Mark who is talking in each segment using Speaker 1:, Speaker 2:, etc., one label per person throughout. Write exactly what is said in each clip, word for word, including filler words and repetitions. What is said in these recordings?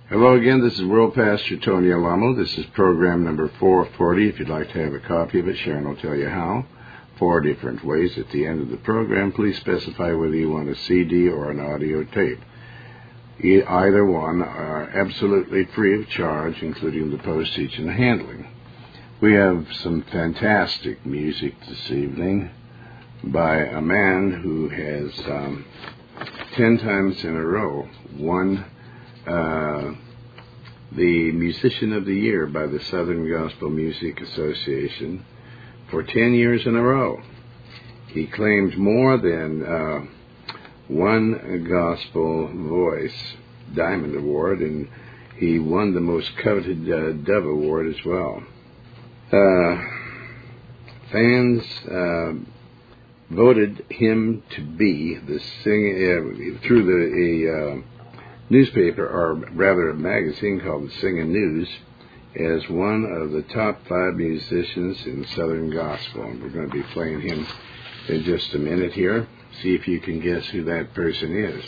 Speaker 1: Hello again, this is World Pastor Tony Alamo. This is program number four forty. If you'd like to have a copy of it, Sharon will tell you how. Four different ways at the end of the program. Please specify whether you want a C D or an audio tape. Either one are absolutely free of charge, including the postage and the handling. We have some fantastic music this evening by a man who has um, ten times in a row won Uh, the Musician of the Year by the Southern Gospel Music Association for ten years in a row. He claimed more than uh, one Gospel Voice Diamond Award, and he won the most coveted uh, Dove Award as well. Uh, fans uh, voted him to be the sing uh, through the uh, newspaper, or rather a magazine called the Singing News, as one of the top five musicians in Southern Gospel. And we're going to be playing him in just a minute here. See if you can guess who that person is.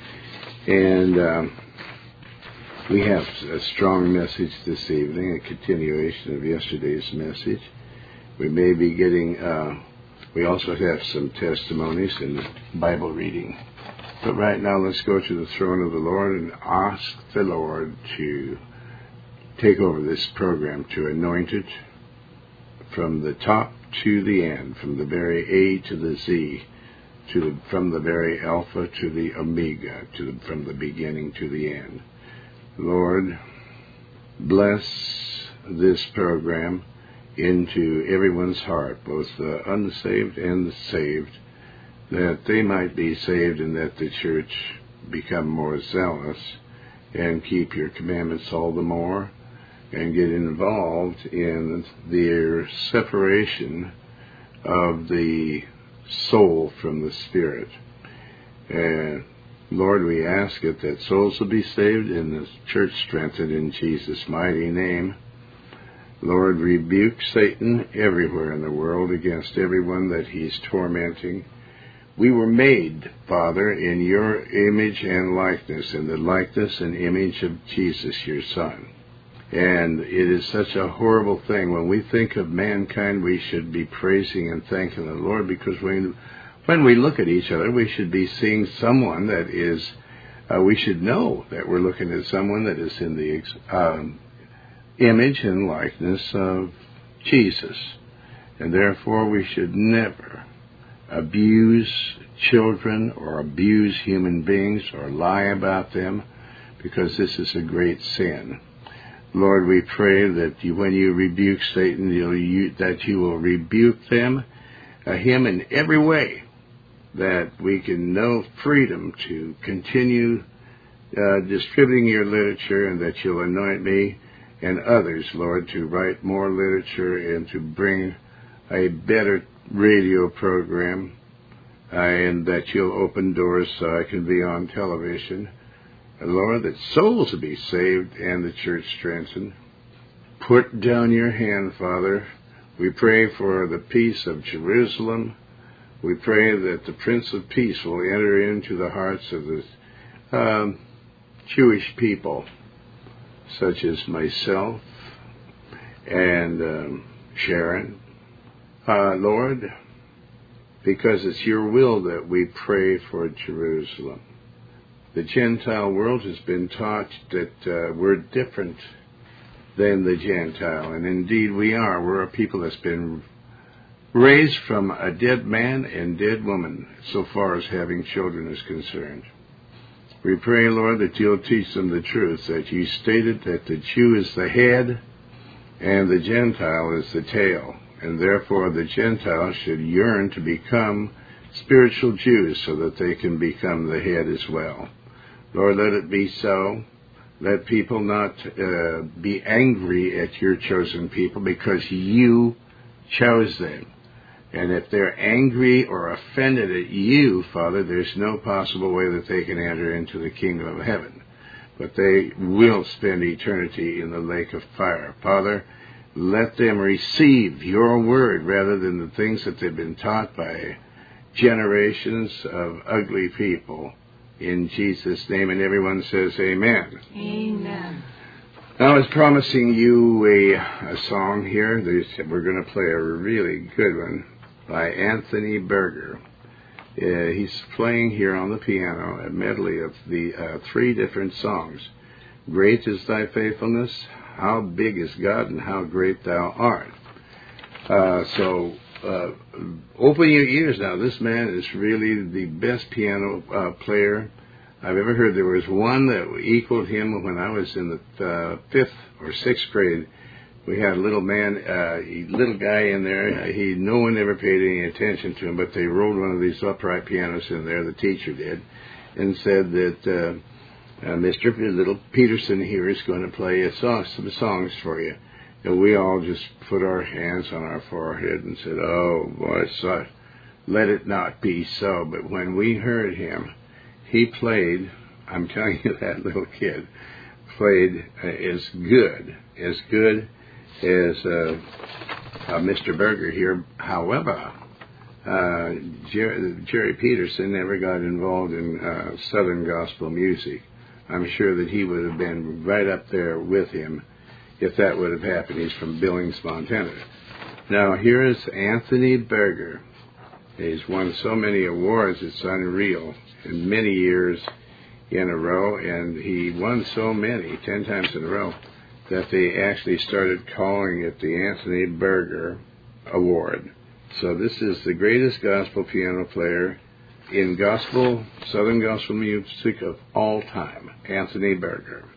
Speaker 1: And um, we have a strong message this evening, a continuation of yesterday's message. We may be getting, uh, we also have some testimonies and Bible reading. But right now, let's go to the throne of the Lord and ask the Lord to take over this program, to anoint it from the top to the end, from the very A to the Z, to the, from the very Alpha to the Omega, to the, from the beginning to the end. Lord, bless this program into everyone's heart, both the unsaved and the saved, that they might be saved and that the church become more zealous and keep your commandments all the more and get involved in their separation of the soul from the spirit. And Lord, we ask it that souls will be saved and the church strengthened in Jesus' mighty name. Lord, rebuke Satan everywhere in the world against everyone that he's tormenting. We were made, Father, in your image and likeness, in the likeness and image of Jesus, your Son. And it is such a horrible thing. When we think of mankind, we should be praising and thanking the Lord, because when, when we look at each other, we should be seeing someone that is, uh, we should know that we're looking at someone that is in the um, image and likeness of Jesus. And therefore, we should never abuse children or abuse human beings or lie about them, because this is a great sin. Lord, we pray that you, when you rebuke Satan, you'll, you, that you will rebuke them, uh, him in every way, that we can know freedom to continue uh, distributing your literature, and that you'll anoint me and others, Lord, to write more literature and to bring a better radio program, uh, and that you'll open doors so I can be on television. And Lord, that souls will be saved and the church strengthened. Put down your hand, Father. We pray for the peace of Jerusalem. We pray that the Prince of Peace will enter into the hearts of the um, Jewish people, such as myself and um, Sharon. Uh, Lord, because it's your will that we pray for Jerusalem. The Gentile world has been taught that uh, we're different than the Gentile, and indeed we are. We're a people that's been raised from a dead man and dead woman, so far as having children is concerned. We pray, Lord, that you'll teach them the truth, that you stated that the Jew is the head and the Gentile is the tail. And therefore the Gentiles should yearn to become spiritual Jews so that they can become the head as well. Lord, let it be so. Let people not uh, be angry at your chosen people, because you chose them. And if they're angry or offended at you, Father, there's no possible way that they can enter into the kingdom of heaven. But they will spend eternity in the lake of fire. Father, let them receive your word rather than the things that they've been taught by generations of ugly people. In Jesus' name, and everyone says amen.
Speaker 2: Amen.
Speaker 1: Now, I was promising you a, a song here. There's, we're going to play a really good one by Anthony Berger. Uh, he's playing here on the piano a medley of the uh, three different songs. Great is thy faithfulness, how big is God, and how great thou art. Uh, so uh, open your ears now. This man is really the best piano uh, player I've ever heard. There was one that equaled him when I was in the uh, fifth or sixth grade. We had a little man, uh, little guy in there. He, no one ever paid any attention to him, but they rolled one of these upright pianos in there, the teacher did, and said that uh, uh, Mister Little Peterson here is going to play a song, some songs for you. And we all just put our hands on our forehead and said, oh, boy, so let it not be so. But when we heard him, he played, I'm telling you, that little kid played uh, as good, as good as uh, uh, Mister Berger here. However, uh, Jerry, Jerry Peterson never got involved in uh, Southern gospel music. I'm sure that he would have been right up there with him if that would have happened. He's from Billings, Montana. Now, here is Anthony Berger. He's won so many awards, it's unreal, in many years in a row, and he won so many, ten times in a row, that they actually started calling it the Anthony Berger Award. So this is the greatest gospel piano player in gospel, Southern gospel music of all time, Anthony Berger.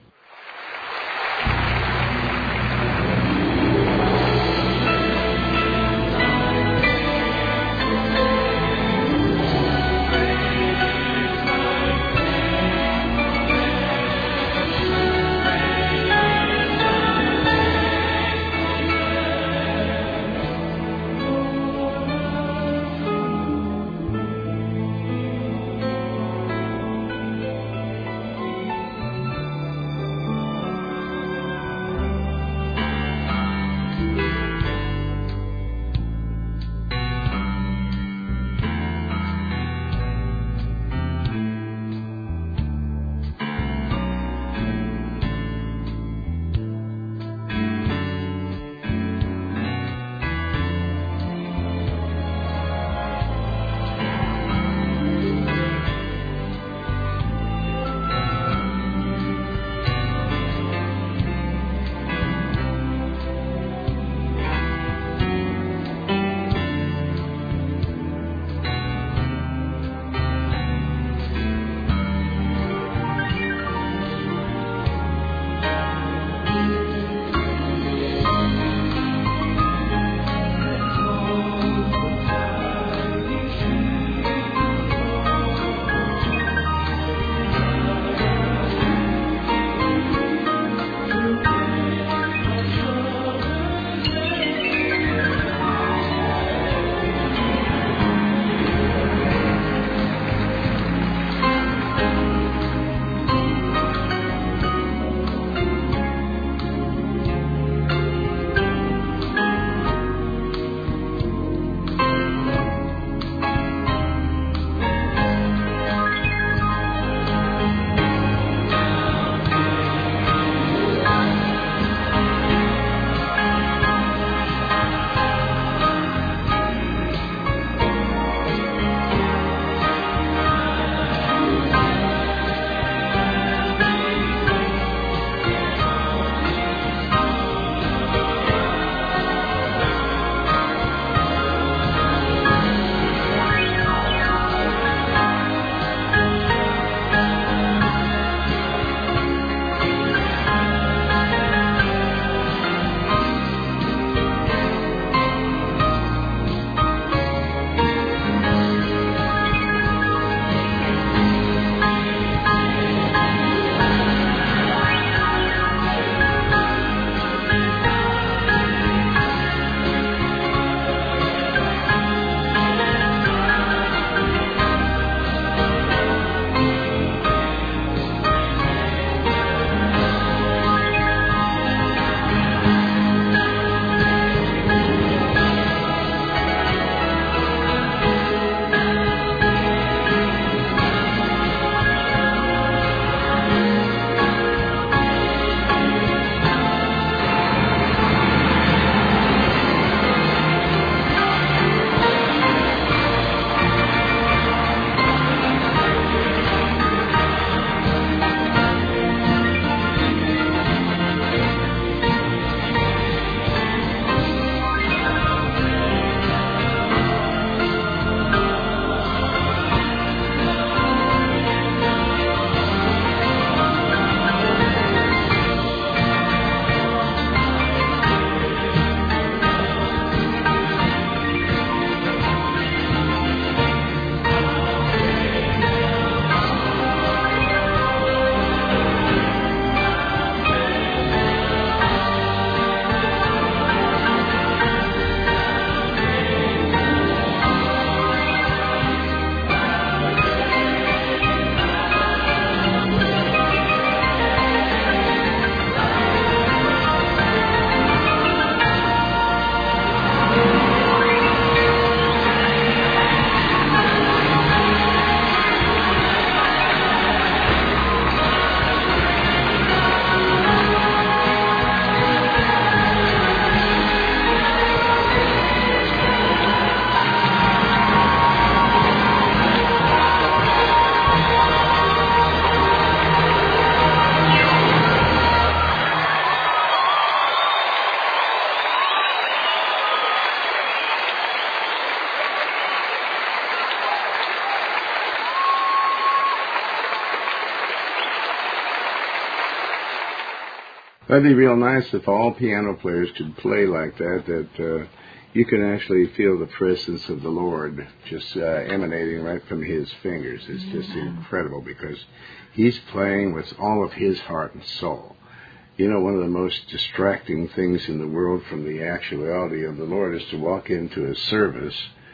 Speaker 1: That'd be real nice if all piano players could play like that, that uh, you can actually feel the presence of the Lord just uh, emanating right from his fingers. It's yeah. just incredible because he's playing with all of his heart and soul. You know, one of the most distracting things in the world from the actuality of the Lord is to walk into a service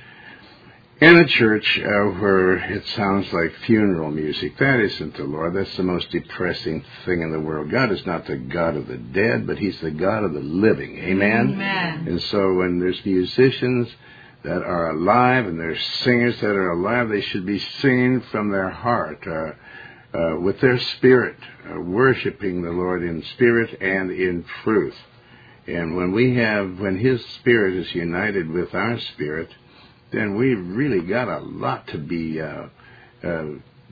Speaker 1: in a church uh, where it sounds like funeral music. That isn't the Lord. That's the most depressing thing in the world. God is not the God of the dead, but he's the God of the living. Amen?
Speaker 2: Amen.
Speaker 1: And so when there's musicians that are alive and there's singers that are alive, they should be singing from their heart, uh, uh, with their spirit, uh, worshiping the Lord in spirit and in truth. And when we have, when his spirit is united with our spirit, then we've really got a lot to be uh, uh,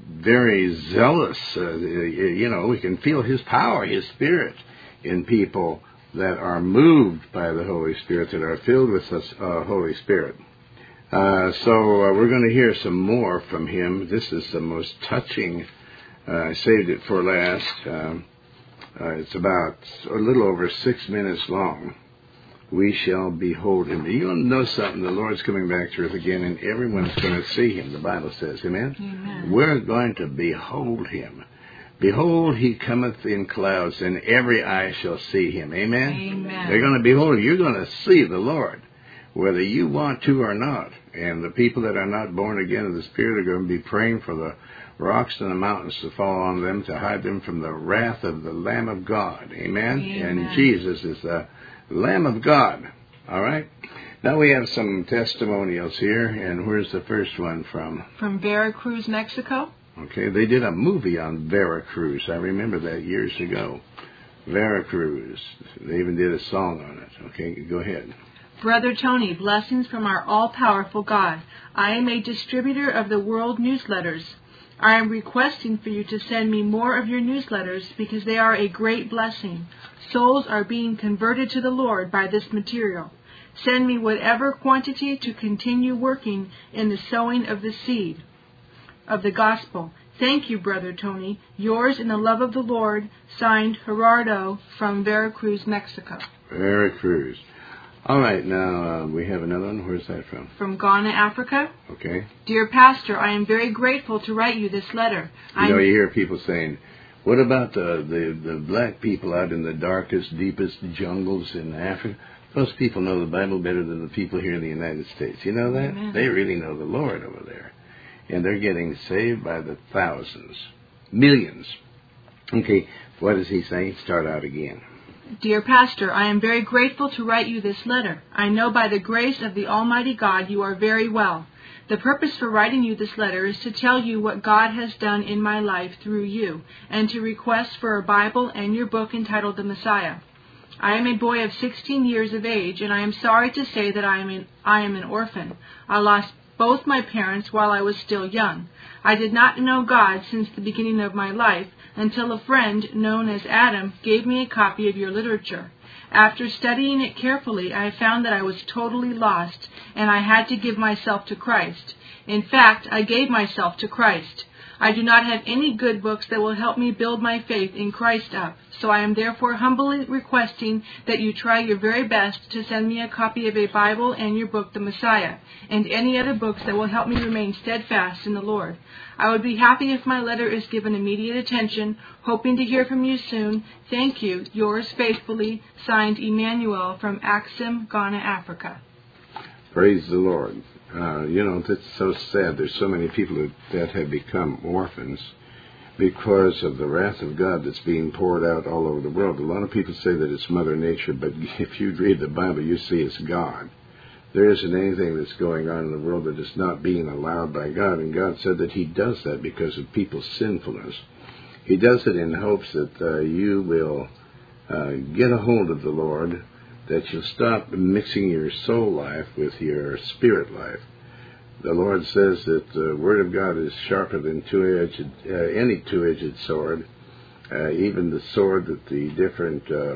Speaker 1: very zealous. Uh, you know, we can feel his power, his spirit in people that are moved by the Holy Spirit, that are filled with the uh, Holy Spirit. Uh, so uh, we're going to hear some more from him. This is the most touching. Uh, I saved it for last. Um, uh, it's about a little over six minutes long. We shall behold him. You'll know something. The Lord's coming back to earth again, and everyone's going to see him, the Bible says. Amen?
Speaker 2: Amen.
Speaker 1: We're going to behold him. Behold, he cometh in clouds, and every eye shall see him. Amen?
Speaker 2: Amen.
Speaker 1: They're going to behold him. You're going to see the Lord, whether you want to or not. And the people that are not born again of the Spirit are going to be praying for the rocks and the mountains to fall on them, to hide them from the wrath of the Lamb of God. Amen?
Speaker 2: Amen.
Speaker 1: And Jesus is the Lamb of God. All right? Now we have some testimonials here, and where's the first one from?
Speaker 2: From Veracruz, Mexico.
Speaker 1: Okay, they did a movie on Veracruz. I remember that years ago. Veracruz. They even did a song on it. Okay, go ahead.
Speaker 2: Brother Tony, blessings from our all-powerful God. I am a distributor of the World Newsletters. I am requesting for you to send me more of your newsletters because they are a great blessing. Souls are being converted to the Lord by this material. Send me whatever quantity to continue working in the sowing of the seed of the gospel. Thank you, Brother Tony. Yours in the love of the Lord, signed Gerardo from Veracruz, Mexico.
Speaker 1: Veracruz. All right, now uh, we have another one. Where's that from?
Speaker 2: From Ghana, Africa.
Speaker 1: Okay.
Speaker 2: Dear Pastor, I am very grateful to write you this letter.
Speaker 1: You know, you hear people saying, what about the, the, the black people out in the darkest, deepest jungles in Africa? Those people know the Bible better than the people here in the United States. You know that?
Speaker 2: Amen.
Speaker 1: They really know the Lord over there. And they're getting saved by the thousands. Millions. Okay, what is he saying? Start out again.
Speaker 2: Dear Pastor, I am very grateful to write you this letter. I know by the grace of the Almighty God you are very well. The purpose for writing you this letter is to tell you what God has done in my life through you, and to request for a Bible and your book entitled The Messiah. I am a boy of sixteen years of age, and I am sorry to say that I am an, I am an orphan. I lost both my parents while I was still young. I did not know God since the beginning of my life, until a friend known as Adam gave me a copy of your literature. After studying it carefully, I found that I was totally lost, and I had to give myself to Christ. In fact, I gave myself to Christ. I do not have any good books that will help me build my faith in Christ up, so I am therefore humbly requesting that you try your very best to send me a copy of a Bible and your book, The Messiah, and any other books that will help me remain steadfast in the Lord. I would be happy if my letter is given immediate attention, hoping to hear from you soon. Thank you. Yours faithfully, signed Emmanuel from Axum, Ghana, Africa.
Speaker 1: Praise the Lord. Uh, you know, that's so sad. There's so many people that, that have become orphans because of the wrath of God that's being poured out all over the world. A lot of people say that it's Mother Nature, but if you read the Bible, you see it's God. There isn't anything that's going on in the world that is not being allowed by God, and God said that he does that because of people's sinfulness. He does it in hopes that uh, you will uh, get a hold of the Lord, that you'll stop mixing your soul life with your spirit life. The Lord says that the Word of God is sharper than two-edged, uh, any two-edged sword, uh, even the sword that the different uh,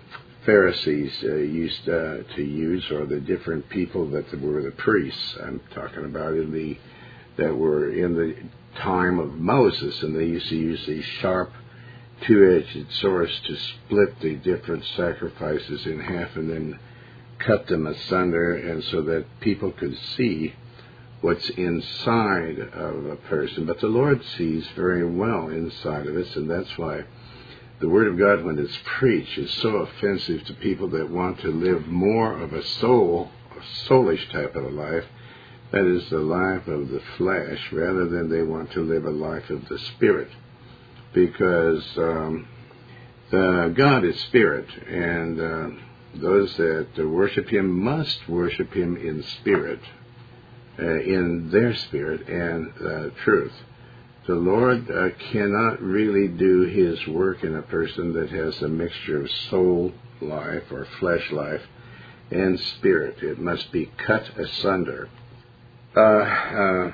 Speaker 1: Pharisees uh, used uh, to use, or the different people that were the priests. I'm talking about in the that were in the time of Moses, and they used to use these sharp two-edged swords to split the different sacrifices in half and then cut them asunder, and so that people could see what's inside of a person. But the Lord sees very well inside of us, and that's why the Word of God, when it's preached, is so offensive to people that want to live more of a soul, a soulish type of a life, that is the life of the flesh, rather than they want to live a life of the Spirit. Because um, uh, God is Spirit, and uh, those that uh, worship Him must worship Him in spirit, uh, in their spirit and uh, truth. The Lord uh, cannot really do His work in a person that has a mixture of soul life or flesh life and spirit. It must be cut asunder. Uh, uh,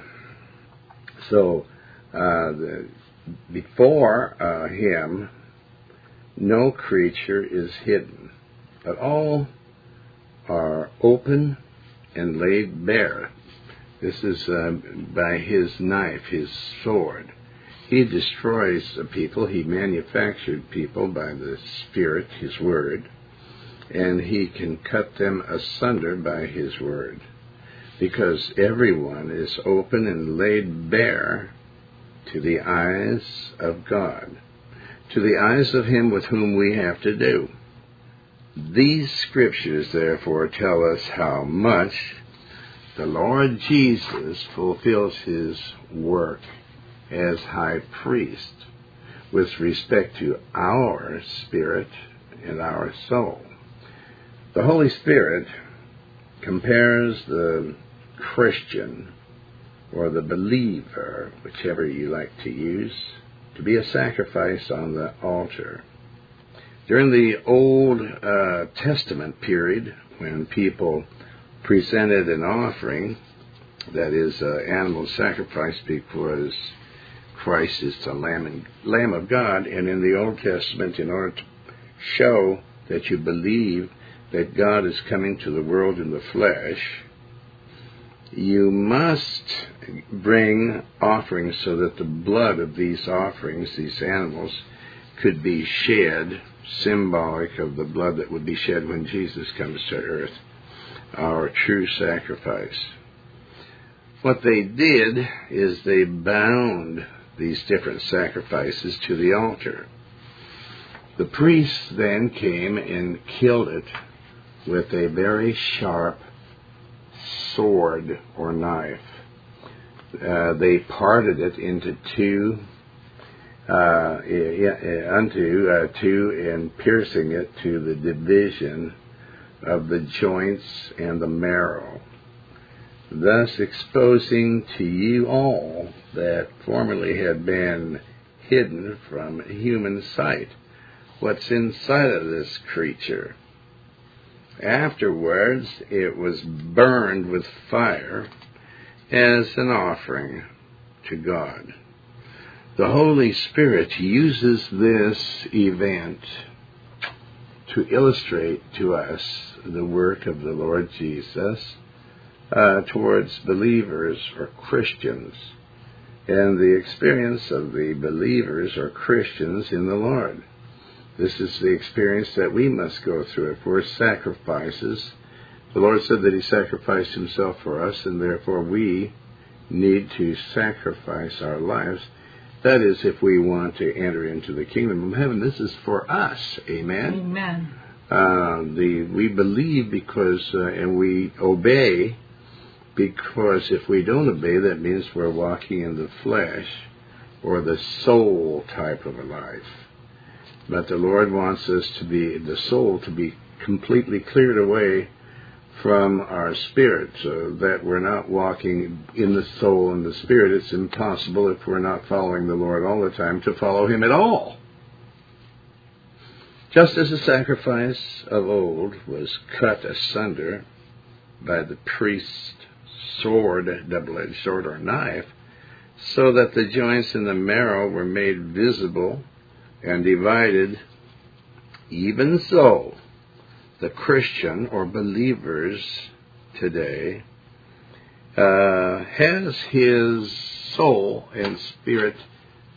Speaker 1: so, uh, the, before uh, Him, no creature is hidden, but all are open and laid bare. This is uh, by His knife, His sword. He destroys the people. He manufactured people by the Spirit, His Word, and He can cut them asunder by His Word, because everyone is open and laid bare to the eyes of God, to the eyes of Him with whom we have to do. These Scriptures, therefore, tell us how much the Lord Jesus fulfills His work as high priest with respect to our spirit and our soul. The Holy Spirit compares the Christian or the believer, whichever you like to use, to be a sacrifice on the altar. During the Old uh, Testament period, when people presented an offering, that is, uh, animal sacrifice, because Christ is the Lamb, and, Lamb of God, and in the Old Testament, in order to show that you believe that God is coming to the world in the flesh, you must bring offerings so that the blood of these offerings, these animals, could be shed, symbolic of the blood that would be shed when Jesus comes to earth, our true sacrifice. What they did is they bound these different sacrifices to the altar. The priests then came and killed it with a very sharp sword or knife. Uh, they parted it into two, uh, unto uh, two, and piercing it to the division of the joints and the marrow, thus exposing to you all that formerly had been hidden from human sight what's inside of this creature. Afterwards, it was burned with fire as an offering to God. The Holy Spirit uses this event to illustrate to us the work of the Lord Jesus uh, towards believers or Christians, and the experience of the believers or Christians in the Lord. This is the experience that we must go through. If we're sacrifices, the Lord said that He sacrificed Himself for us, and therefore we need to sacrifice our lives. That is, if we want to enter into the kingdom of heaven. This is for us. Amen?
Speaker 2: Amen.
Speaker 1: Uh, the, we believe because, uh, and we obey, because if we don't obey, that means we're walking in the flesh or the soul type of a life. But the Lord wants us to be, the soul to be completely cleared away from our spirit, so that we're not walking in the soul and the spirit. It's impossible, if we're not following the Lord all the time, to follow Him at all. Just as the sacrifice of old was cut asunder by the priest's sword, double-edged sword or knife, so that the joints and the marrow were made visible and divided, even so the Christian or believers today uh, has his soul and spirit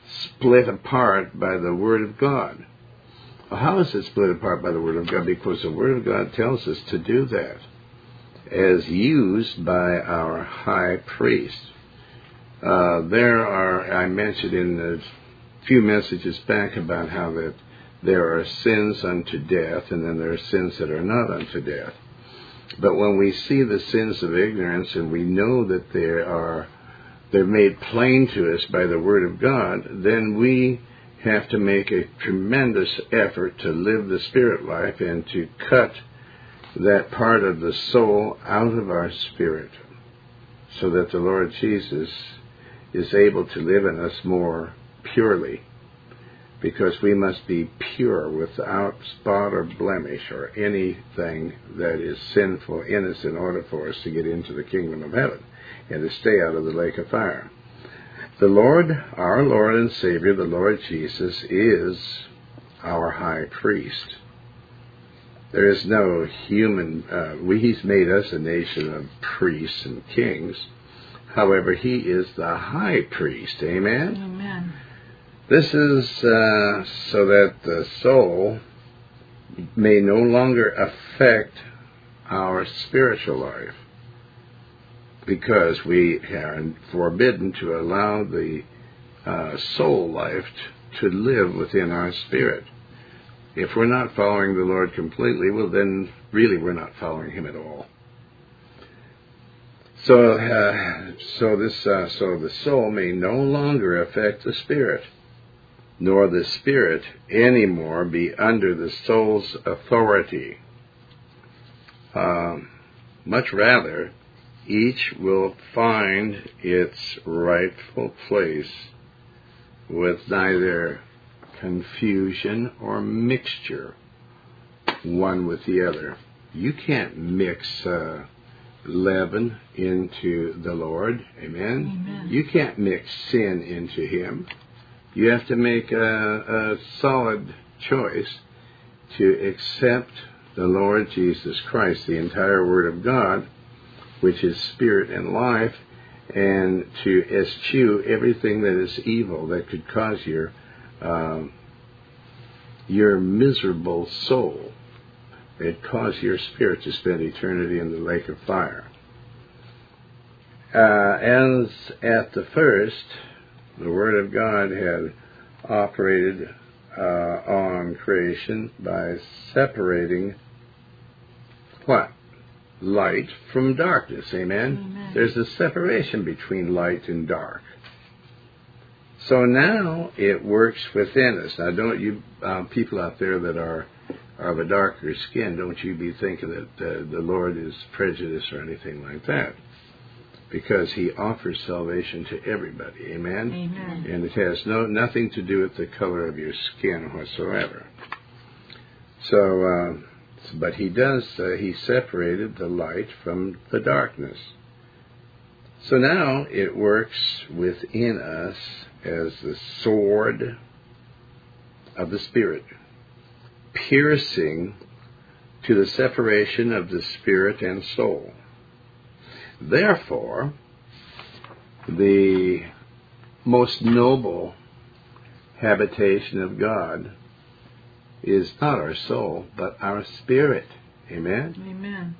Speaker 1: split apart by the Word of God. Well, how is it split apart by the Word of God? Because the Word of God tells us to do that, as used by our high priest. Uh, there are, I mentioned in a few messages back about how that there are sins unto death, and then there are sins that are not unto death. But when we see the sins of ignorance, and we know that they are they're made plain to us by the Word of God, then we have to make a tremendous effort to live the spirit life and to cut that part of the soul out of our spirit, so that the Lord Jesus is able to live in us more purely, because we must be pure without spot or blemish or anything that is sinful in us in order for us to get into the kingdom of heaven and to stay out of the lake of fire. The Lord, our Lord and Savior, the Lord Jesus, is our high priest. There is no human, uh, we, He's made us a nation of priests and kings. However, He is the high priest. Amen?
Speaker 2: Amen.
Speaker 1: This is uh, so that the soul may no longer affect our spiritual life, because we are forbidden to allow the uh, soul life t- to live within our spirit. If we're not following the Lord completely, well, then really we're not following Him at all. So, uh, so this, uh, so the soul may no longer affect the spirit, nor the spirit anymore be under the soul's authority. Um, much rather, each will find its rightful place with neither confusion or mixture one with the other. You can't mix uh, leaven into the Lord. Amen?
Speaker 2: Amen.
Speaker 1: You can't mix sin into Him. You have to make a, a solid choice to accept the Lord Jesus Christ, the entire Word of God, which is spirit and life, and to eschew everything that is evil that could cause your um, your miserable soul. It cause your spirit to spend eternity in the lake of fire. Uh, as at the first, the Word of God had operated uh, on creation by separating what? Light from darkness. Amen?
Speaker 2: Amen.
Speaker 1: There's a separation between light and dark. So now it works within us. Now, don't you um, people out there that are, are of a darker skin, don't you be thinking that uh, the Lord is prejudiced or anything like that, because He offers salvation to everybody. Amen?
Speaker 2: Amen.
Speaker 1: And it has no nothing to do with the color of your skin whatsoever. So, uh, but He does, uh, He separated the light from the darkness. So now it works within us as the sword of the Spirit, piercing to the separation of the spirit and soul. Therefore, the most noble habitation of God is not our soul, but our spirit. Amen?
Speaker 2: Amen.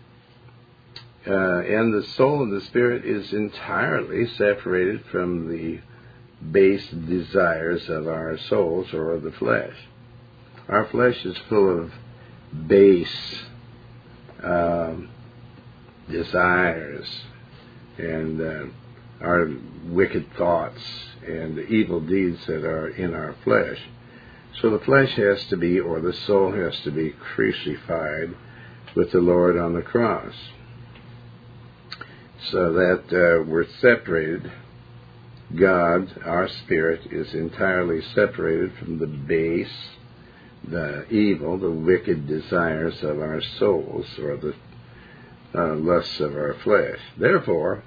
Speaker 1: Uh, and the soul and the spirit is entirely separated from the base desires of our souls or of the flesh. Our flesh is full of base um, desires and uh, our wicked thoughts and the evil deeds that are in our flesh. So the flesh has to be, or the soul has to be, crucified with the Lord on the cross, so that uh, we're separated. God, our spirit, is entirely separated from the base, the evil, the wicked desires of our souls, or the uh, lusts of our flesh. Therefore,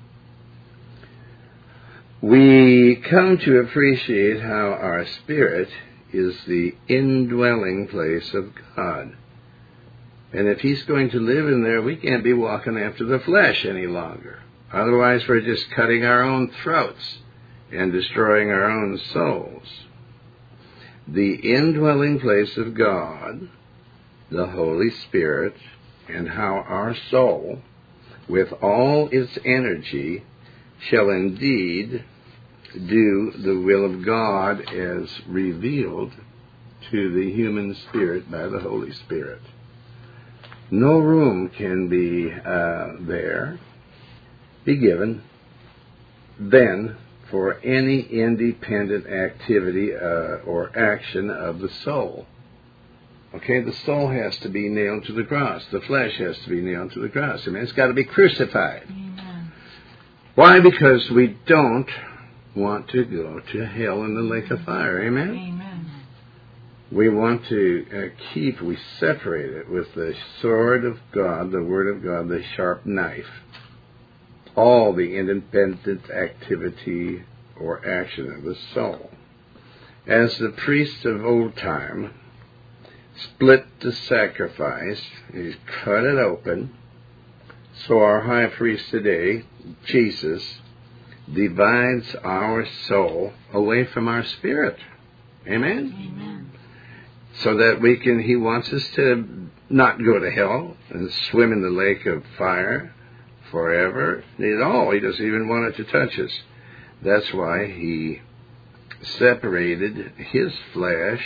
Speaker 1: we come to appreciate how our spirit is the indwelling place of God. And if He's going to live in there, we can't be walking after the flesh any longer. Otherwise, we're just cutting our own throats and destroying our own souls. The indwelling place of God, the Holy Spirit, and how our soul, with all its energy, shall indeed do the will of God as revealed to the human spirit by the Holy Spirit. No room can be uh, there, be given, then for any independent activity uh, or action of the soul. Okay, the soul has to be nailed to the cross. The flesh has to be nailed to the cross. I mean, it's got to be crucified.
Speaker 2: Amen.
Speaker 1: Why? Because we don't want to go to hell in the lake of fire. Amen?
Speaker 2: Amen.
Speaker 1: We want to uh, keep, we separate it with the sword of God, the Word of God, the sharp knife. All the independent activity or action of the soul. As the priests of old time split the sacrifice, he cut it open, so our high priest today, Jesus, divides our soul away from our spirit. Amen?
Speaker 2: Amen.
Speaker 1: So that we can, he wants us to not go to hell and swim in the lake of fire forever. No, he doesn't even want it to touch us. That's why he separated his flesh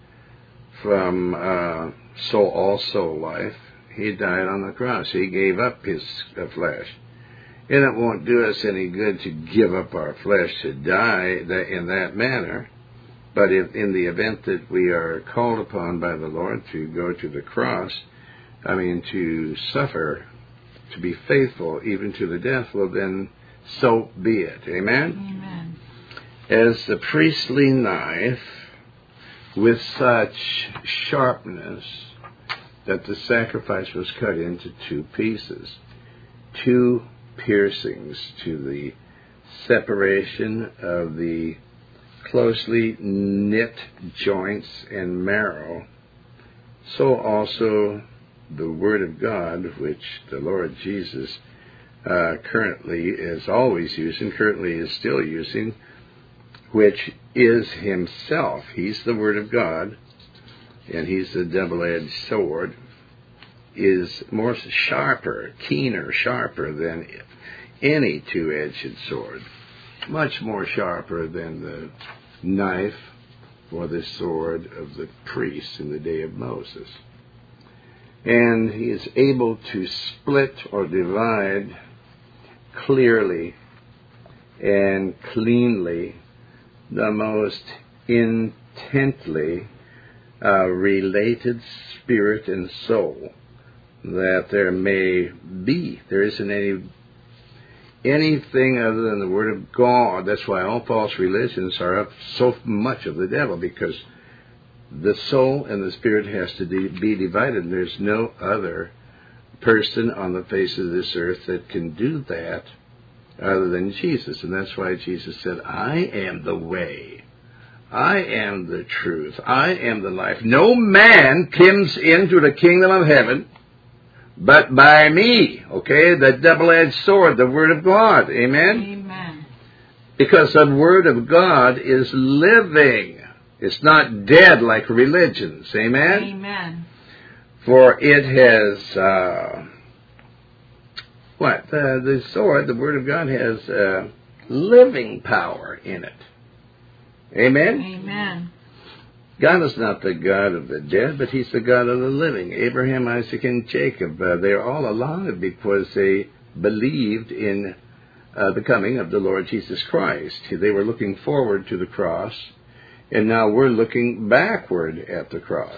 Speaker 1: from uh, soul, all soul life. He died on the cross. He gave up his uh, flesh. And it won't do us any good to give up our flesh to die that, in that manner. But if, in the event that we are called upon by the Lord to go to the cross, I mean to suffer, to be faithful even to the death, well then so be it. Amen?
Speaker 2: Amen.
Speaker 1: As the priestly knife, with such sharpness that the sacrifice was cut into two pieces, two piercings to the separation of the closely knit joints and marrow, so also the Word of God, which the Lord Jesus uh, currently is always using, currently is still using, which is himself. He's the Word of God, and he's the double-edged sword, is more sharper, keener, sharper than any two-edged sword. Much more sharper than the knife or the sword of the priests in the day of Moses. And he is able to split or divide clearly and cleanly the most intently uh, related spirit and soul that there may be. There isn't any anything other than the Word of God. That's why all false religions are of so much of the devil, because the soul and the spirit has to de- be divided. There's no other person on the face of this earth that can do that other than Jesus. And that's why Jesus said, I am the way. I am the truth. I am the life. No man comes into the kingdom of heaven but by me. Okay? The double-edged sword, the Word of God. Amen?
Speaker 2: Amen.
Speaker 1: Because the Word of God is living. It's not dead like religions. Amen?
Speaker 2: Amen.
Speaker 1: For it has, uh, what? Uh, the sword, the Word of God has uh, living power in it. Amen?
Speaker 2: Amen.
Speaker 1: God is not the God of the dead, but He's the God of the living. Abraham, Isaac, and Jacob, uh, they're all alive because they believed in uh, the coming of the Lord Jesus Christ. They were looking forward to the cross, and now we're looking backward at the cross.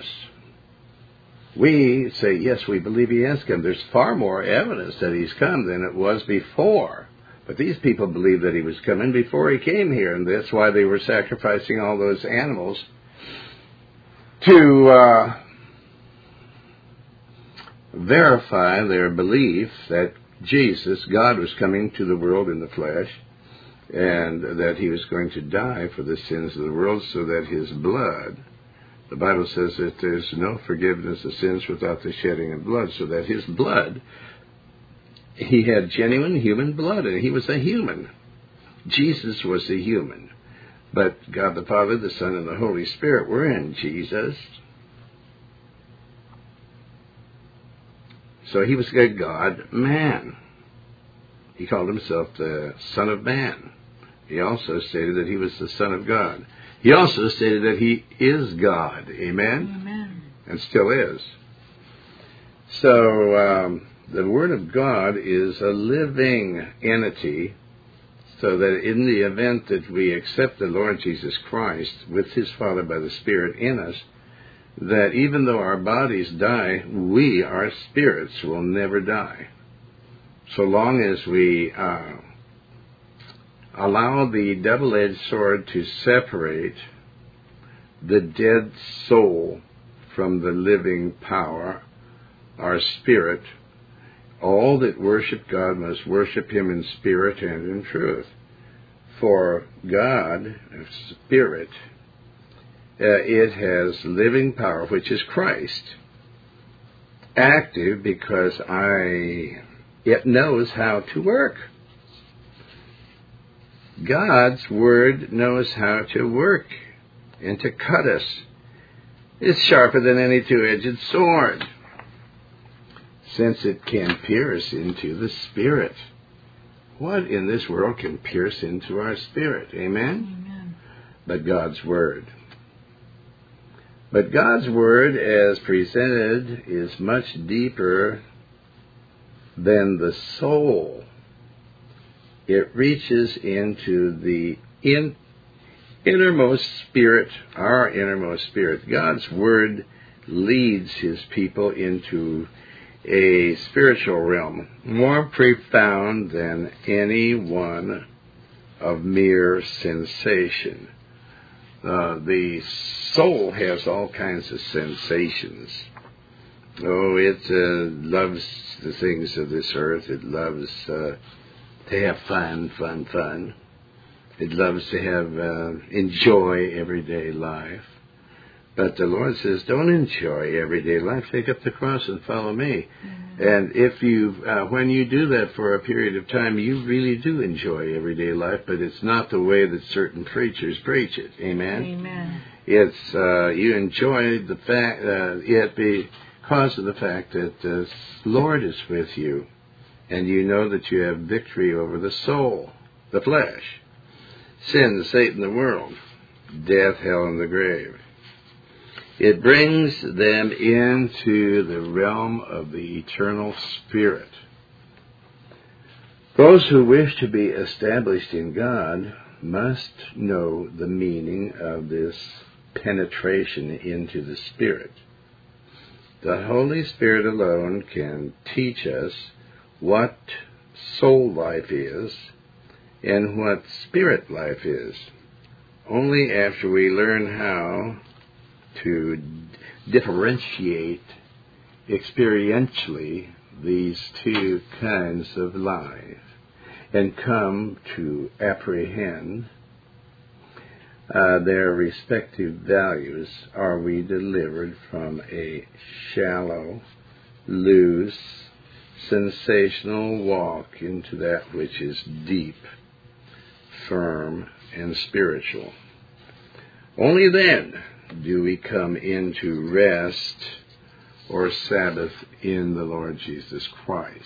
Speaker 1: We say, yes, we believe He has come. There's far more evidence that He's come than it was before. But these people believed that He was coming before He came here, and that's why they were sacrificing all those animals to uh, verify their belief that Jesus, God, was coming to the world in the flesh, and that He was going to die for the sins of the world, so that His blood, the Bible says that there's no forgiveness of sins without the shedding of blood, so that His blood, He had genuine human blood, and He was a human. Jesus was a human, but God the Father, the Son, and the Holy Spirit were in Jesus. So he was a God-man. He called himself the Son of Man. He also stated that he was the Son of God. He also stated that he is God. Amen?
Speaker 2: Amen.
Speaker 1: And still is. So um, the Word of God is a living entity, so that in the event that we accept the Lord Jesus Christ with his Father by the Spirit in us, that even though our bodies die, we, our spirits, will never die. So long as we uh, allow the double-edged sword to separate the dead soul from the living power, our spirit, all that worship God must worship him in spirit and in truth. For God, spirit, uh, it has living power, which is Christ. Active because I, it knows how to work. God's Word knows how to work and to cut us. It's sharper than any two-edged sword, since it can pierce into the spirit. What in this world can pierce into our spirit? Amen?
Speaker 2: Amen.
Speaker 1: But God's Word. But God's Word, as presented, is much deeper than the soul. It reaches into the in, innermost spirit, our innermost spirit. God's Word leads his people into a spiritual realm more profound than any one of mere sensation. Uh, the soul has all kinds of sensations. Oh, it uh, loves the things of this earth. It loves uh, to have fun, fun, fun. It loves to have, uh, enjoy everyday life. But the Lord says, don't enjoy everyday life. Take up the cross and follow me. Mm-hmm. And if you, uh, when you do that for a period of time, you really do enjoy everyday life, but it's not the way that certain preachers preach it. Amen?
Speaker 2: Amen.
Speaker 1: It's, uh, you enjoy the fact, uh, it because of the fact that the Lord is with you, and you know that you have victory over the soul, the flesh, sin, Satan, the world, death, hell, and the grave. It brings them into the realm of the eternal spirit. Those who wish to be established in God must know the meaning of this penetration into the spirit. The Holy Spirit alone can teach us what soul life is and what spirit life is. Only after we learn how to differentiate experientially these two kinds of life and come to apprehend uh, their respective values, are we delivered from a shallow, loose, sensational walk into that which is deep, firm, and spiritual. Only then do we come into rest or Sabbath in the Lord Jesus Christ.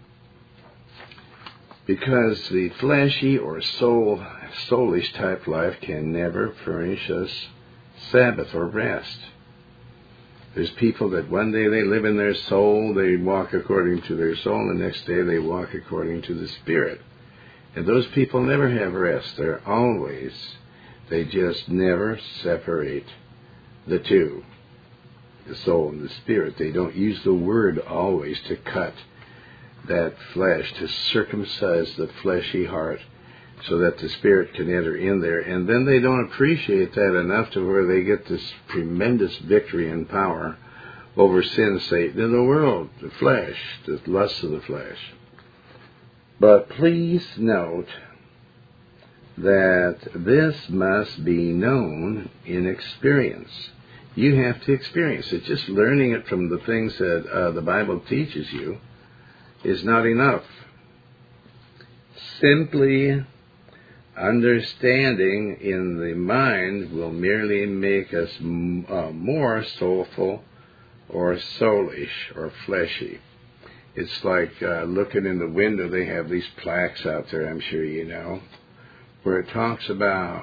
Speaker 1: Because the fleshy or soul, soulish type life can never furnish us Sabbath or rest. There's people that one day they live in their soul, they walk according to their soul, and the next day they walk according to the Spirit. And those people never have rest. They're always, they just never separate the two, the soul and the spirit. They don't use the word always to cut that flesh, to circumcise the fleshy heart so that the spirit can enter in there. And then they don't appreciate that enough to where they get this tremendous victory and power over sin, Satan, and the world, the flesh, the lust of the flesh. But please note that this must be known in experience. You have to experience it. Just learning it from the things that uh, the Bible teaches you is not enough. Simply understanding in the mind will merely make us m- uh, more soulful or soulish or fleshy. It's like uh, looking in the window. They have these plaques out there, I'm sure you know, where it talks about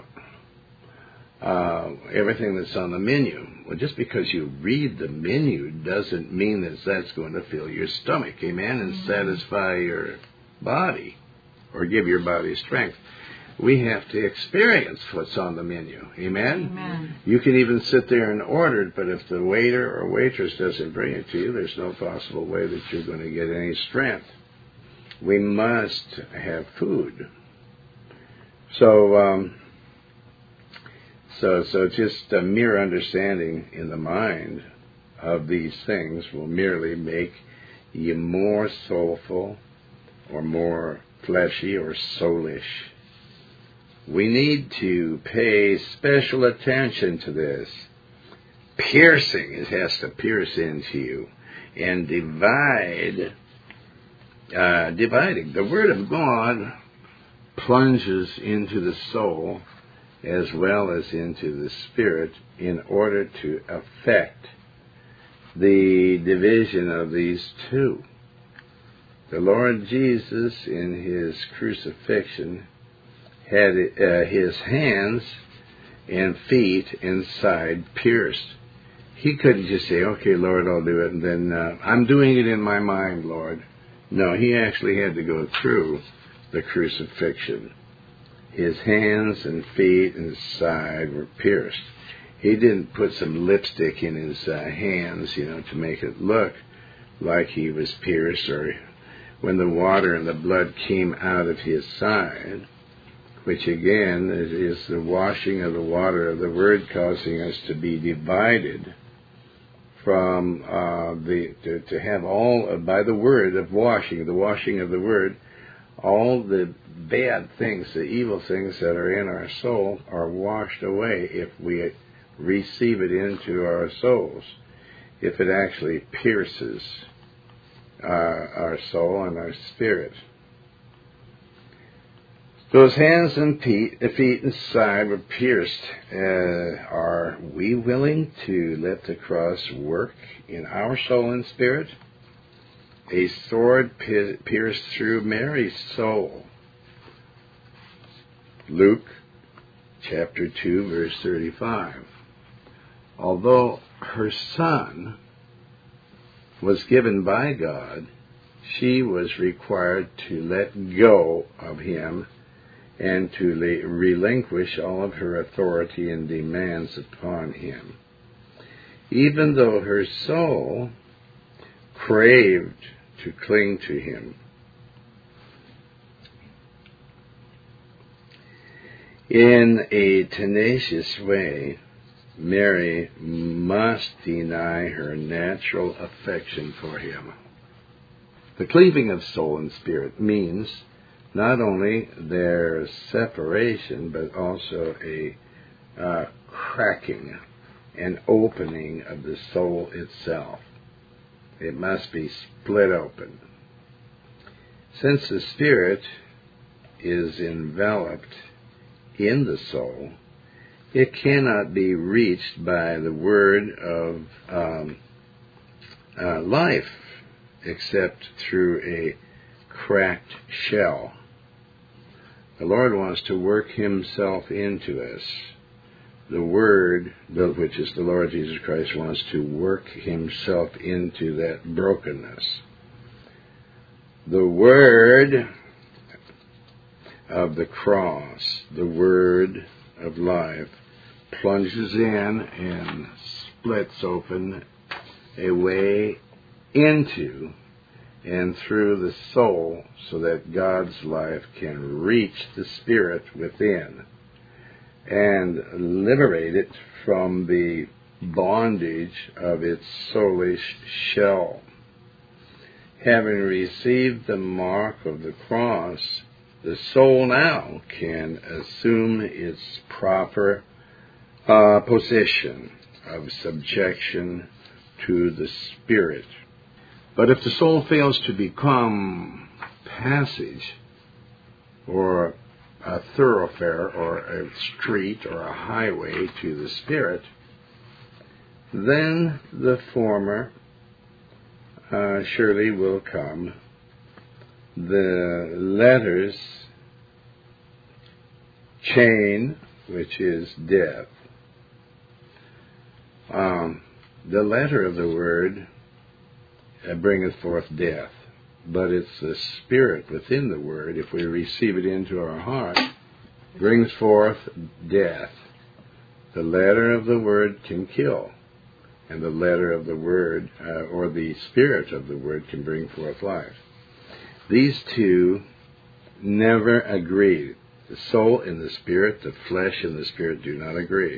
Speaker 1: uh, everything that's on the menu. Well, just because you read the menu doesn't mean that that's going to fill your stomach, amen, and mm-hmm. satisfy your body or give your body strength. We have to experience what's on the menu, amen?
Speaker 2: Amen.
Speaker 1: You can even sit there and order it, but if the waiter or waitress doesn't bring it to you, there's no possible way that you're going to get any strength. We must have food. So, um, so, so just a mere understanding in the mind of these things will merely make you more soulful or more fleshy or soulish. We need to pay special attention to this. Piercing, it has to pierce into you and divide, uh, dividing. The Word of God plunges into the soul as well as into the spirit in order to affect the division of these two. The Lord Jesus, in his crucifixion, had uh, his hands and feet and side pierced. He couldn't just say, okay, Lord, I'll do it, and then uh, I'm doing it in my mind, Lord. No, he actually had to go through the crucifixion. His hands and feet and side were pierced. He didn't put some lipstick in his uh, hands, you know, to make it look like he was pierced, or when the water and the blood came out of his side, which again is, is the washing of the water of the Word causing us to be divided from uh, the, to, to have all, uh, by the Word of washing, the washing of the Word, all the bad things, the evil things that are in our soul are washed away if we receive it into our souls, if it actually pierces uh, our soul and our spirit. Those hands and feet, feet and side were pierced. Uh, are we willing to let the cross work in our soul and spirit? A sword pierced through Mary's soul. Luke chapter two, verse thirty-five. Although her son was given by God, she was required to let go of him and to relinquish all of her authority and demands upon him. Even though her soul craved to cling to him. In a tenacious way, Mary must deny her natural affection for him. The cleaving of soul and spirit means not only their separation, but also a uh, cracking and opening of the soul itself. It must be split open. Since the spirit is enveloped in the soul, it cannot be reached by the word of um, uh, life except through a cracked shell. The Lord wants to work himself into us. The Word, which is the Lord Jesus Christ, wants to work himself into that brokenness. The Word of the cross, the Word of life, plunges in and splits open a way into and through the soul so that God's life can reach the spirit within and liberate it from the bondage of its soulish shell. Having received the mark of the cross, the soul now can assume its proper uh, position of subjection to the spirit. But if the soul fails to become passage or a thoroughfare or a street or a highway to the Spirit, then the former uh, surely will come. The letters, chain, which is death. Um, the letter of the word uh, bringeth forth death, but it's the Spirit within the word, if we receive it into our heart, brings forth death. The letter of the word can kill, and the letter of the word, uh, or the Spirit of the word, can bring forth life. These two never agree. The soul and the Spirit, the flesh and the Spirit do not agree.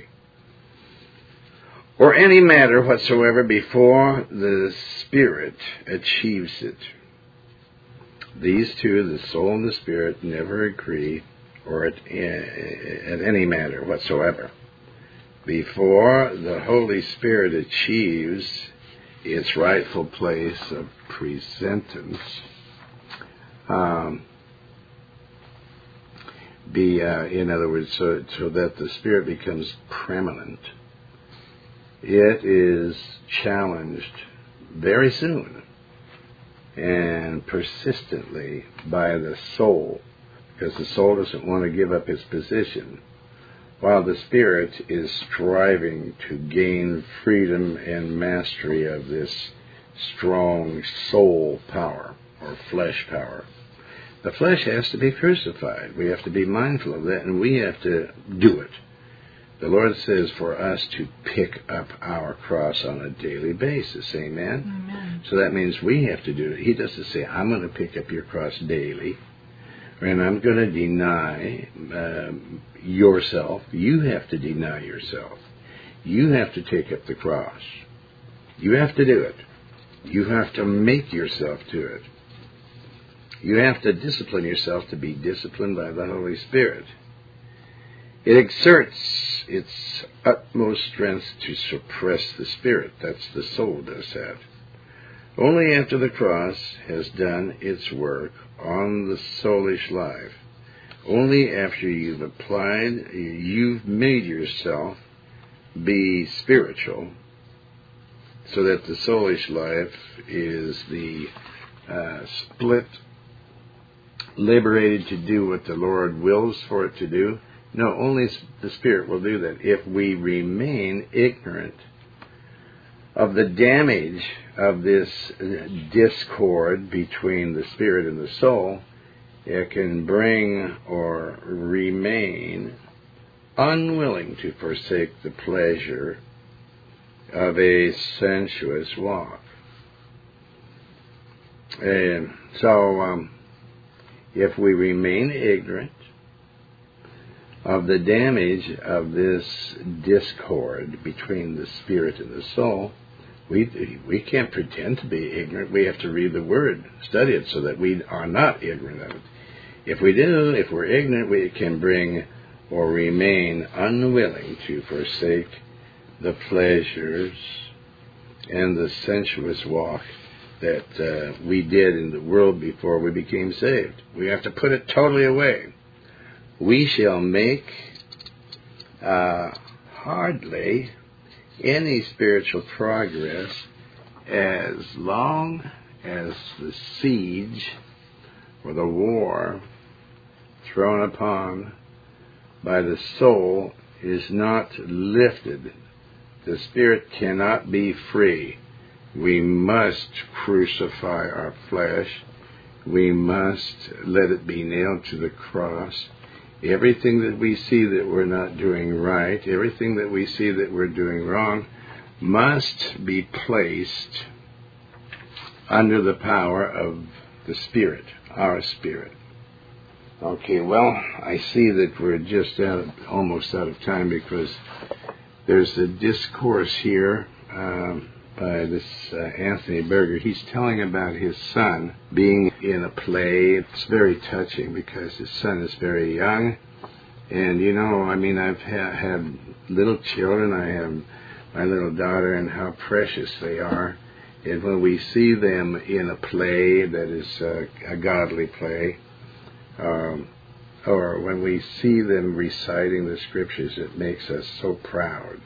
Speaker 1: Or any matter whatsoever before the Spirit achieves it. These two, the soul and the Spirit, never agree, or at, at any matter whatsoever, before the Holy Spirit achieves its rightful place of presentance. Um, be, uh, in other words, so, so that the Spirit becomes preeminent. It is challenged very soon and persistently by the soul, because the soul doesn't want to give up its position, while the Spirit is striving to gain freedom and mastery of this strong soul power or flesh power. The flesh has to be crucified. We have to be mindful of that, and we have to do it. The Lord says for us to pick up our cross on a daily basis. Amen?
Speaker 2: Amen.
Speaker 1: So that means we have to do it. He doesn't say, I'm going to pick up your cross daily, and I'm going to deny uh, yourself. You have to deny yourself. You have to take up the cross. You have to do it. You have to make yourself do it. You have to discipline yourself to be disciplined by the Holy Spirit. It exerts its utmost strength to suppress the Spirit. That's the soul does that. Only after the cross has done its work on the soulish life, only after you've applied, you've made yourself be spiritual, so that the soulish life is the uh, split, liberated to do what the Lord wills for it to do. No, only the Spirit will do that. If we remain ignorant of the damage of this discord between the Spirit and the soul, it can bring or remain unwilling to forsake the pleasure of a sensuous walk. And so, um, if we remain ignorant of the damage of this discord between the Spirit and the soul, we we can't pretend to be ignorant. We have to read the Word, study it, so that we are not ignorant of it. If we do, if we're ignorant, we can bring or remain unwilling to forsake the pleasures and the sensuous walk that uh, we did in the world before we became saved. We have to put it totally away. We shall make uh, hardly any spiritual progress as long as the siege or the war thrown upon by the soul is not lifted. The Spirit cannot be free. We must crucify our flesh. We must let it be nailed to the cross. Everything that we see that we're not doing right, everything that we see that we're doing wrong, must be placed under the power of the Spirit, our Spirit. Okay, well, I see that we're just out of, almost out of time, because there's a discourse here um, by this uh, Anthony Berger. He's telling about his son being in a play. It's very touching because his son is very young. And, you know, I mean, I've ha- had little children. I have my little daughter, and how precious they are. And when we see them in a play that is uh, a godly play, um, or when we see them reciting the Scriptures, it makes us so proud.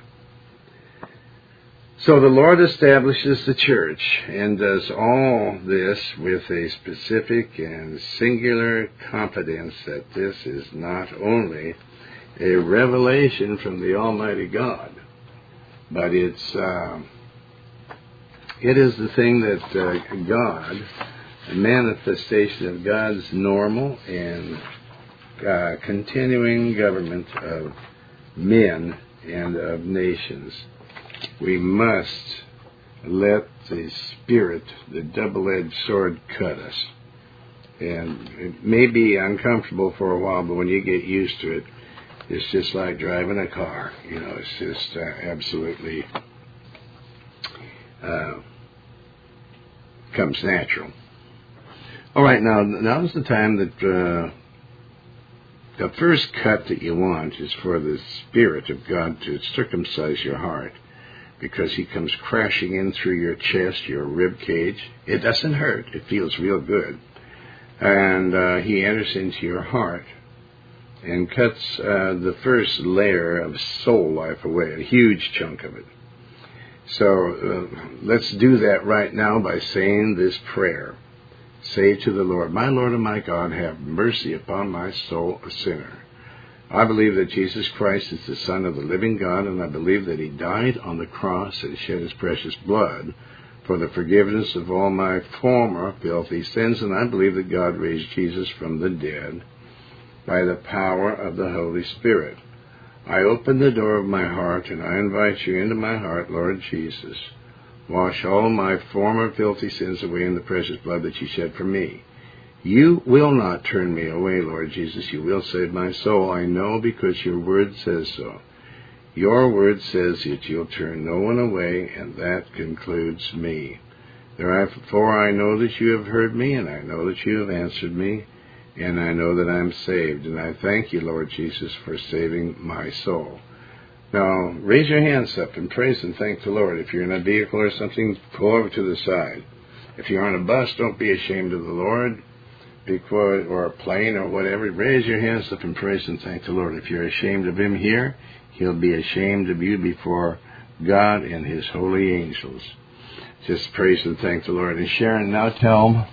Speaker 1: So the Lord establishes the church and does all this with a specific and singular confidence that this is not only a revelation from the Almighty God, but it's uh, it is the thing that uh, God, a manifestation of God's normal and uh, continuing government of men and of nations. We must let the Spirit, the double-edged sword, cut us. And it may be uncomfortable for a while, but when you get used to it, it's just like driving a car. You know, it's just uh, absolutely uh, comes natural. All right, now now's the time that uh, the first cut that you want is for the Spirit of God to circumcise your heart, because He comes crashing in through your chest, your rib cage. It doesn't hurt. It feels real good. And uh, He enters into your heart and cuts uh, the first layer of soul life away, a huge chunk of it. So uh, let's do that right now by saying this prayer. Say to the Lord, "My Lord and my God, have mercy upon my soul, a sinner. I believe that Jesus Christ is the Son of the living God, and I believe that He died on the cross and shed His precious blood for the forgiveness of all my former filthy sins, and I believe that God raised Jesus from the dead by the power of the Holy Spirit. I open the door of my heart, and I invite You into my heart, Lord Jesus. Wash all my former filthy sins away in the precious blood that You shed for me. You will not turn me away, Lord Jesus. You will save my soul. I know, because Your word says so. Your word says that You'll turn no one away, and that concludes me. Therefore I know that You have heard me, and I know that You have answered me, and I know that I'm saved. And I thank You, Lord Jesus, for saving my soul." Now, raise your hands up and praise and thank the Lord. If you're in a vehicle or something, pull over to the side. If you're on a bus, don't be ashamed of the Lord. Because, or a plane or whatever, raise your hands up and praise and thank the Lord. If you're ashamed of Him here, He'll be ashamed of you before God and His holy angels. Just praise and thank the Lord. And Sharon, now tell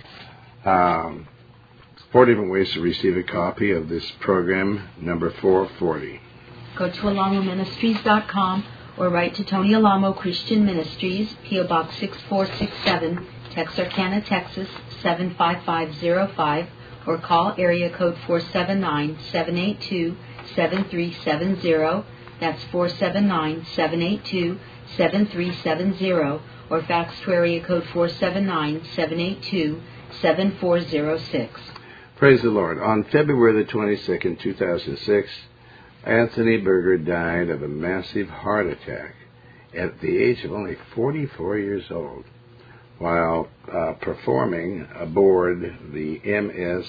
Speaker 1: um, four different ways to receive a copy of this program, number four forty.
Speaker 3: Go to alamo ministries dot com or write to Tony Alamo Christian Ministries, P O Box six four six seven, Texarkana, Texas seven five five zero five, or call area code four seven nine, seven eight two, seven three seven zero. That's four seven nine, seven eight two, seven three seven zero, or fax to area code four seven nine, seven eight two, seven four zero six.
Speaker 1: Praise the Lord. On February the twenty-second, two thousand six, Anthony Berger died of a massive heart attack at the age of only forty-four years old, while uh, performing aboard the M S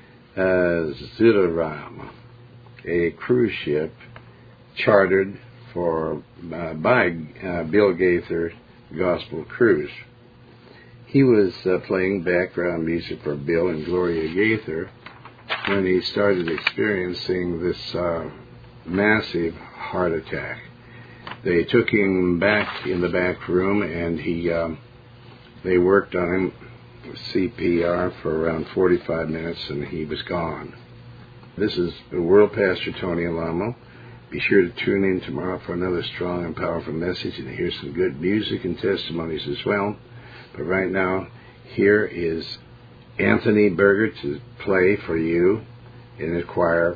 Speaker 1: uh, Zudaram, a cruise ship chartered for uh, by uh, Bill Gaither Gospel Cruise. He was uh, playing background music for Bill and Gloria Gaither when he started experiencing this uh, massive heart attack. They took him back in the back room, and he um, they worked on him with C P R for around forty-five minutes, and he was gone. This is the World Pastor Tony Alamo. Be sure to tune in tomorrow for another strong and powerful message, and hear some good music and testimonies as well. But right now, here is Anthony Berger to play for you in the choir,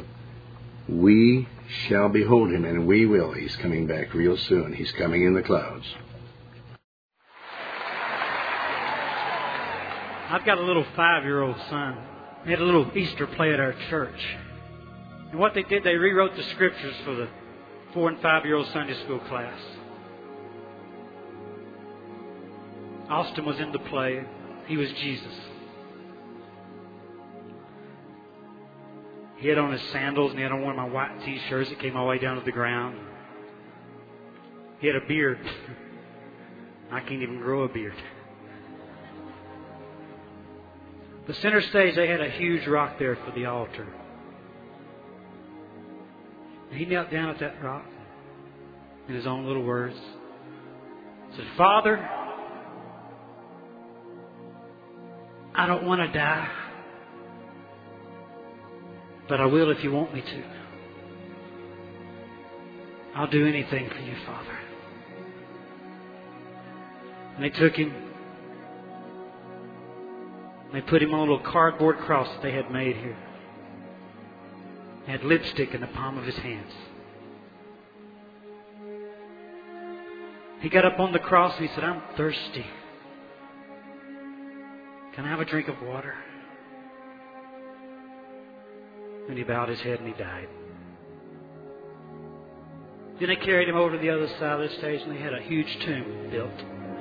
Speaker 1: "We Shall Behold Him," and we will. He's coming back real soon. He's coming in the clouds.
Speaker 4: I've got a little five-year-old son. We had a little Easter play at our church. And what they did, they rewrote the scriptures for the four- and five-year-old Sunday school class. Austin was in the play. He was Jesus. He had on his sandals, and he had on one of my white T-shirts that came all the way down to the ground. He had a beard. I can't even grow a beard. The center stage, they had a huge rock there for the altar. He knelt down at that rock in his own little words. Said, Father, I don't want to die, but I will if you want me to. I'll do anything for you, Father. And they took him. They put him on a little cardboard cross that they had made here. He had lipstick in the palm of his hands. He got up on the cross and he said, I'm thirsty. Can I have a drink of water? And he bowed his head and he died. Then they carried him over to the other side of the stage and they had a huge tomb built.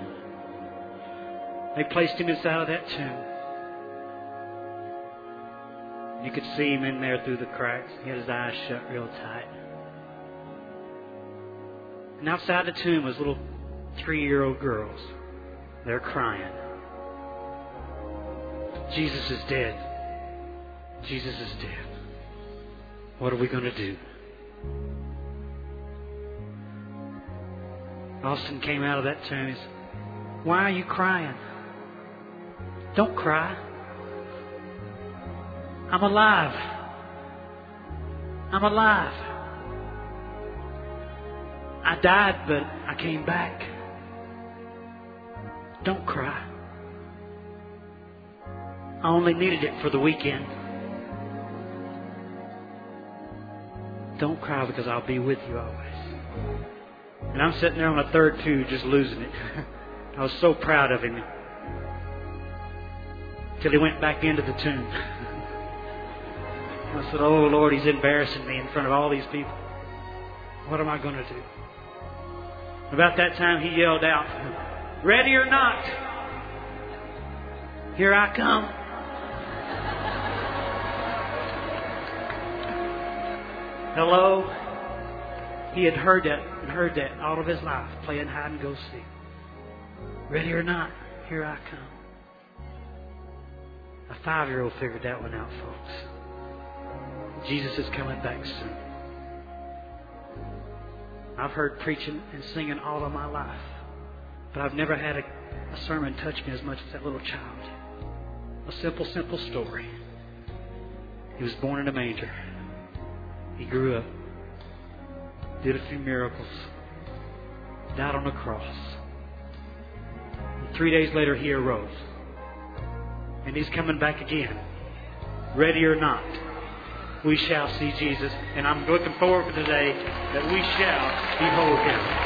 Speaker 4: They placed him inside of that tomb. You could see him in there through the cracks. He had his eyes shut real tight. And outside the tomb was little three-year-old girls. They're crying. Jesus is dead. Jesus is dead. What are we going to do? Austin came out of that tomb and said, why are you crying? Don't cry. I'm alive. I'm alive. I died, but I came back. Don't cry. I only needed it for the weekend. Don't cry because I'll be with you always. And I'm sitting there on a third pew just losing it. I was so proud of him. Till he went back into the tomb. I said, oh Lord, he's embarrassing me in front of all these people. What am I going to do? About that time he yelled out, ready or not, here I come. Hello? He had heard that and heard that all of his life, playing hide and go seek. Ready or not, here I come. A five-year-old figured that one out, folks. Jesus is coming back soon. I've heard preaching and singing all of my life, but I've never had a, a sermon touch me as much as that little child. A simple, simple story. He was born in a manger. He grew up, did a few miracles, died on a cross. And three days later, he arose. And he's coming back again. Ready or not, we shall see Jesus. And I'm looking forward to the day that we shall behold him.